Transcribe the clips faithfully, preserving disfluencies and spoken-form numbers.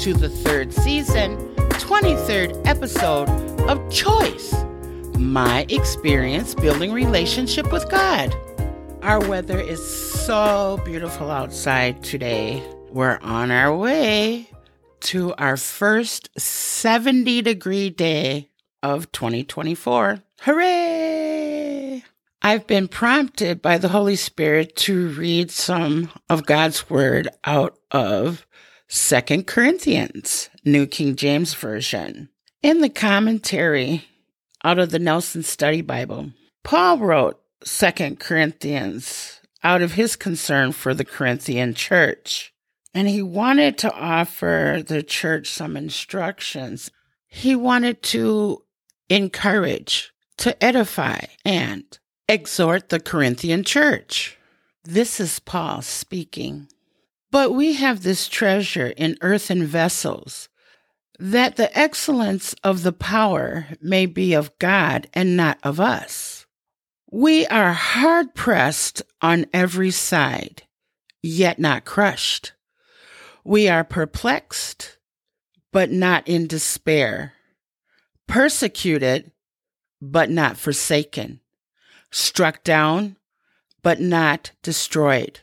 to the third season, twenty-third episode of Choice, my experience building relationship with God. Our weather is so beautiful outside today. We're on our way to our first seventy degree day of twenty twenty-four. Hooray! I've been prompted by the Holy Spirit to read some of God's Word out of Second Corinthians, New King James Version. In the commentary out of the Nelson Study Bible, Paul wrote Second Corinthians out of his concern for the Corinthian church, and he wanted to offer the church some instructions. He wanted to encourage, to edify, and exhort the Corinthian church. This is Paul speaking. But we have this treasure in earthen vessels, that the excellence of the power may be of God and not of us. We are hard-pressed on every side, yet not crushed. We are perplexed, but not in despair. Persecuted, but not forsaken. Struck down, but not destroyed.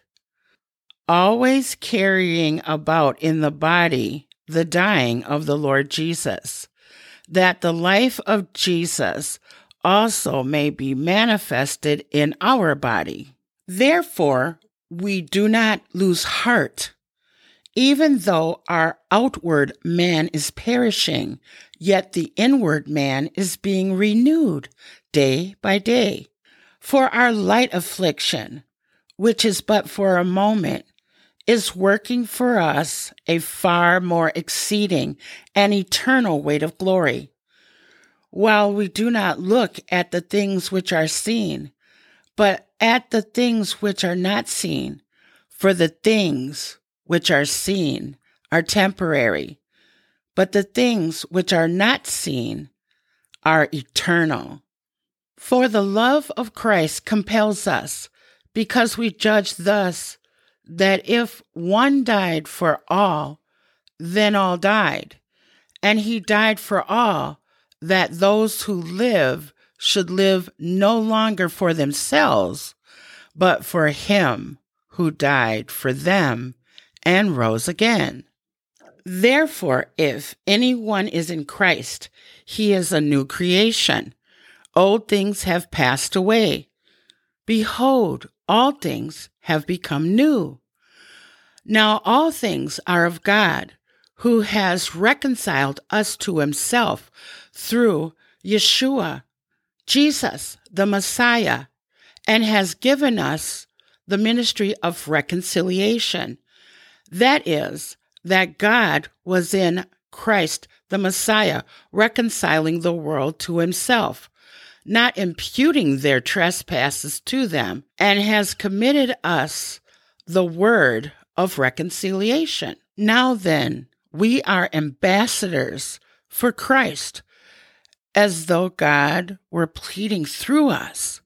Always carrying about in the body the dying of the Lord Jesus, that the life of Jesus also may be manifested in our body. Therefore, we do not lose heart. Even though our outward man is perishing, yet the inward man is being renewed day by day. For our light affliction, which is but for a moment, is working for us a far more exceeding and eternal weight of glory. While we do not look at the things which are seen, but at the things which are not seen, for the things which are seen are temporary, but the things which are not seen are eternal. For the love of Christ compels us, because we judge thus, that if one died for all, then all died. And he died for all, that those who live should live no longer for themselves, but for him who died for them and rose again. Therefore, if anyone is in Christ, he is a new creation. Old things have passed away. Behold, all things have become new. Now all things are of God, who has reconciled us to himself through Yeshua, Jesus, the Messiah, and has given us the ministry of reconciliation. That is, that God was in Christ, the Messiah, reconciling the world to himself, not imputing their trespasses to them, and has committed us the word of reconciliation. Now then, we are ambassadors for Christ, as though God were pleading through us.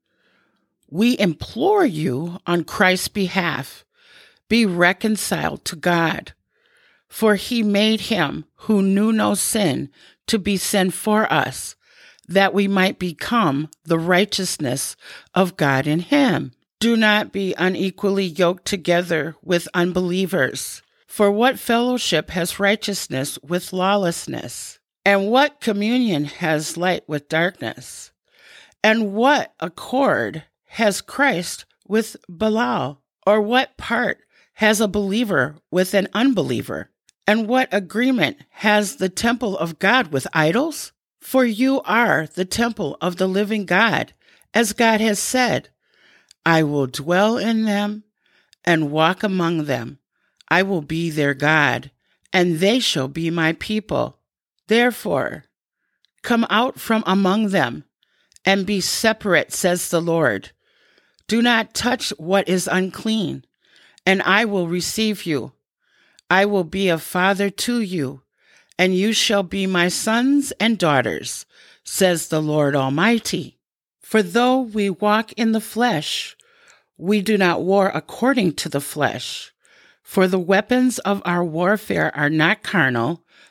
We implore you on Christ's behalf, be reconciled to God. For he made him who knew no sin to be sin for us, that we might become the righteousness of God in him. Do not be unequally yoked together with unbelievers. For what fellowship has righteousness with lawlessness? And what communion has light with darkness? And what accord has Christ with Belial? Or what part has a believer with an unbeliever? And what agreement has the temple of God with idols? For you are the temple of the living God, as God has said, I will dwell in them and walk among them. I will be their God, and they shall be my people. Therefore, come out from among them and be separate, says the Lord. Do not touch what is unclean, and I will receive you. I will be a father to you, and you shall be my sons and daughters, says the Lord Almighty. For though we walk in the flesh, we do not war according to the flesh. For the weapons of our warfare are not carnal,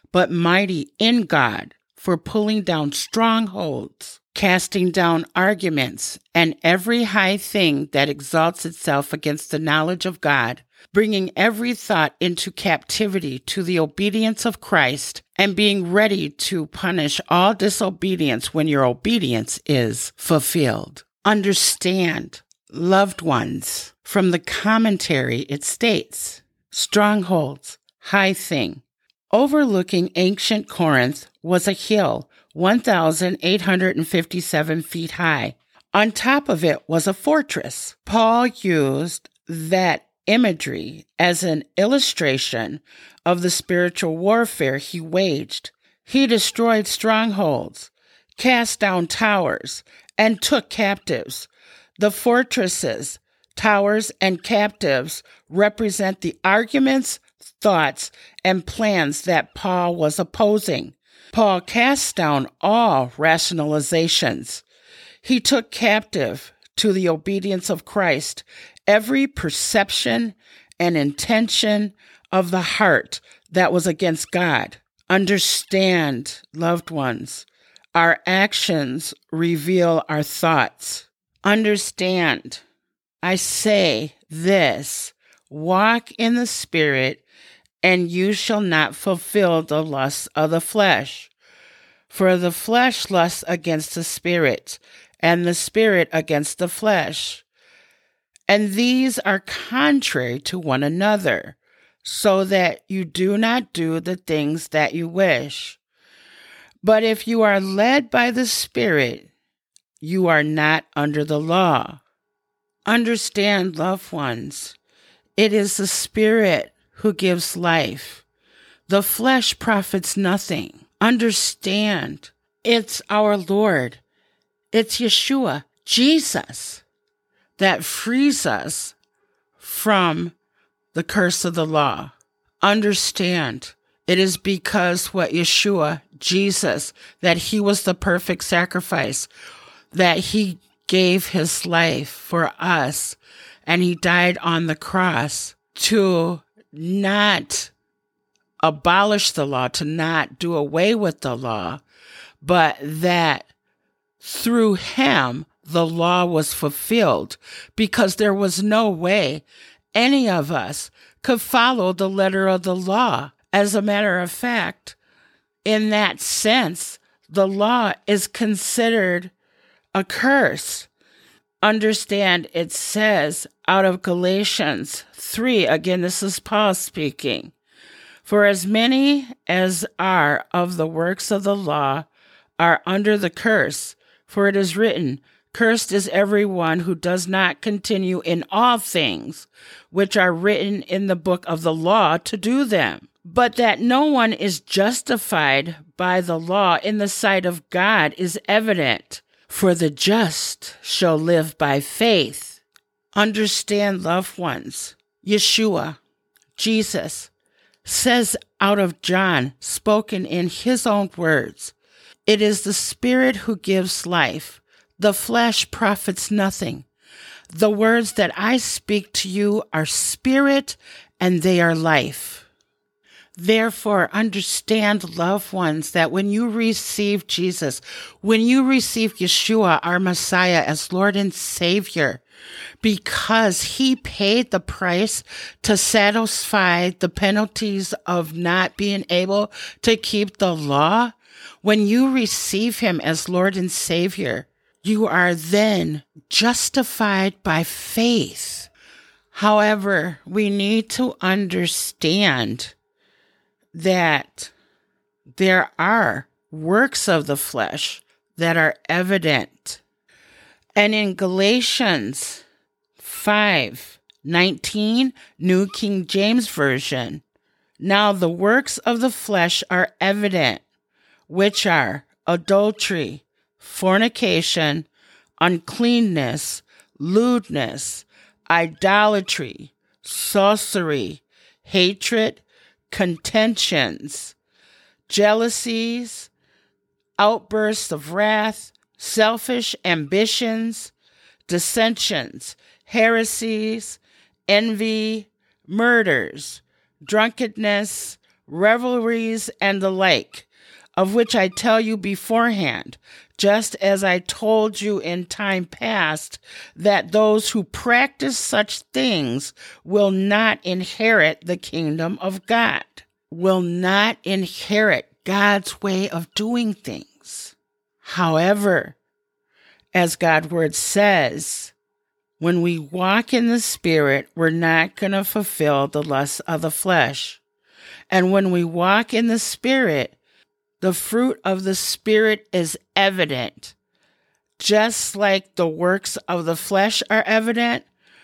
but mighty in God for pulling down strongholds, casting down arguments, and every high thing that exalts itself against the knowledge of God, bringing every thought into captivity to the obedience of Christ, and being ready to punish all disobedience when your obedience is fulfilled. Understand, loved ones, from the commentary it states, strongholds, high thing. Overlooking ancient Corinth was a hill one thousand eight hundred fifty-seven feet high. On top of it was a fortress. Paul used that imagery as an illustration of the spiritual warfare he waged. He destroyed strongholds, cast down towers, and took captives. The fortresses, towers, and captives represent the arguments, thoughts, and plans that Paul was opposing. Paul cast down all rationalizations. He took captive to the obedience of Christ every perception and intention of the heart that was against God. Understand, loved ones, our actions reveal our thoughts. Understand, I say this, walk in the Spirit, and you shall not fulfill the lusts of the flesh. For the flesh lusts against the Spirit, and the Spirit against the flesh. And these are contrary to one another, so that you do not do the things that you wish. But if you are led by the Spirit, you are not under the law. Understand, loved ones, it is the Spirit who gives life. The flesh profits nothing. Understand, it's our Lord. It's Yeshua, Jesus, that frees us from the curse of the law. Understand, it is because what Yeshua, Jesus, that he was the perfect sacrifice, that he gave his life for us, and he died on the cross to not abolish the law, to not do away with the law, but that through him the law was fulfilled, because there was no way any of us could follow the letter of the law. As a matter of fact, in that sense, the law is considered a curse. Understand, it says out of Galatians three, again, this is Paul speaking, for as many as are of the works of the law are under the curse, for it is written, cursed is everyone who does not continue in all things which are written in the book of the law to do them. But that no one is justified by the law in the sight of God is evident, for the just shall live by faith. Understand, loved ones, Yeshua, Jesus, says out of John, spoken in his own words, it is the Spirit who gives life. The flesh profits nothing. The words that I speak to you are spirit and they are life. Therefore, understand, loved ones, that when you receive Jesus, when you receive Yeshua, our Messiah, as Lord and Savior, because he paid the price to satisfy the penalties of not being able to keep the law, when you receive him as Lord and Savior, you are then justified by faith. However, we need to understand that there are works of the flesh that are evident. And in Galatians five nineteen, New King James Version, now the works of the flesh are evident, which are adultery, fornication, uncleanness, lewdness, idolatry, sorcery, hatred, contentions, jealousies, outbursts of wrath, selfish ambitions, dissensions, heresies, envy, murders, drunkenness, revelries, and the like, of which I tell you beforehand, just as I told you in time past, that those who practice such things will not inherit the kingdom of God, will not inherit God's way of doing things. However, as God's word says, when we walk in the Spirit, we're not going to fulfill the lusts of the flesh. And when we walk in the Spirit, the fruit of the Spirit is evident. Just like the works of the flesh are evident,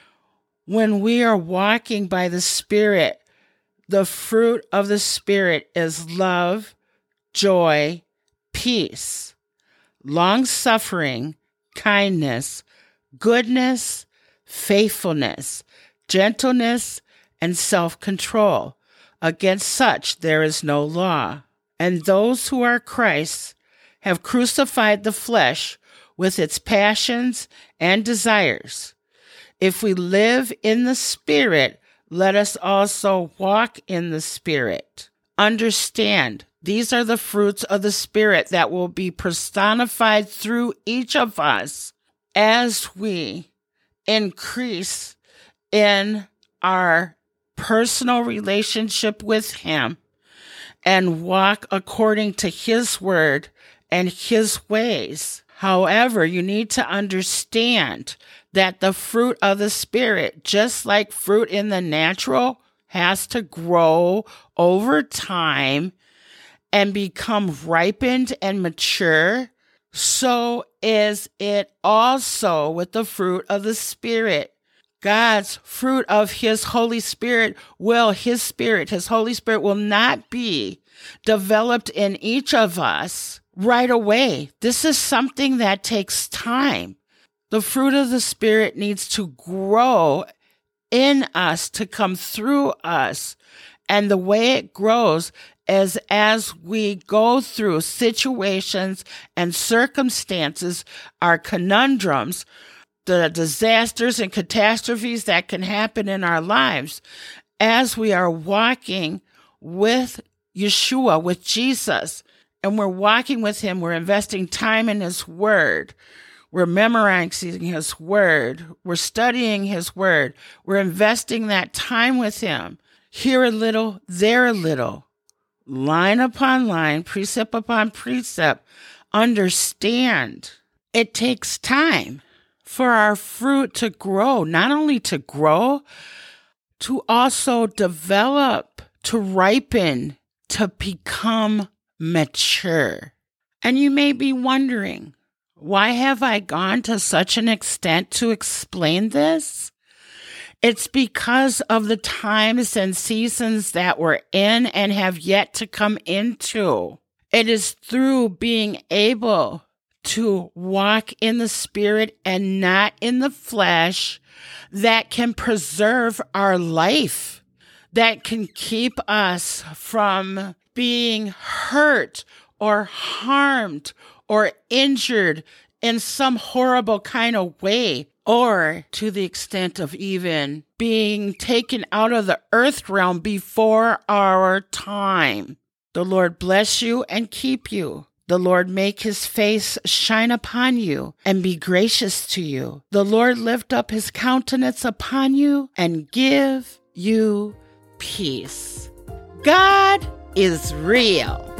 when we are walking by the Spirit, the fruit of the Spirit is love, joy, peace, long-suffering, kindness, goodness, faithfulness, gentleness, and self-control. Against such there is no law. And those who are Christ's have crucified the flesh with its passions and desires. If we live in the Spirit, let us also walk in the Spirit. Understand, these are the fruits of the Spirit that will be personified through each of us as we increase in our personal relationship with Him and walk according to His word and His ways. However, you need to understand that the fruit of the Spirit, just like fruit in the natural, has to grow over time and become ripened and mature. So is it also with the fruit of the Spirit. God's fruit of His Holy Spirit will, His Spirit, His Holy Spirit will not be developed in each of us right away. This is something that takes time. The fruit of the Spirit needs to grow in us, to come through us. And the way it grows is as we go through situations and circumstances, our conundrums, the disasters and catastrophes that can happen in our lives, as we are walking with Yeshua, with Jesus, and we're walking with Him, we're investing time in His Word, we're memorizing His Word, we're studying His Word, we're investing that time with Him, here a little, there a little, line upon line, precept upon precept. Understand, it takes time for our fruit to grow, not only to grow, to also develop, to ripen, to become mature. And you may be wondering, why have I gone to such an extent to explain this? It's because of the times and seasons that we're in and have yet to come into. It is through being able to walk in the Spirit and not in the flesh that can preserve our life, that can keep us from being hurt or harmed or injured in some horrible kind of way, or to the extent of even being taken out of the earth realm before our time. The Lord bless you and keep you. The Lord make His face shine upon you and be gracious to you. The Lord lift up His countenance upon you and give you peace. God is real.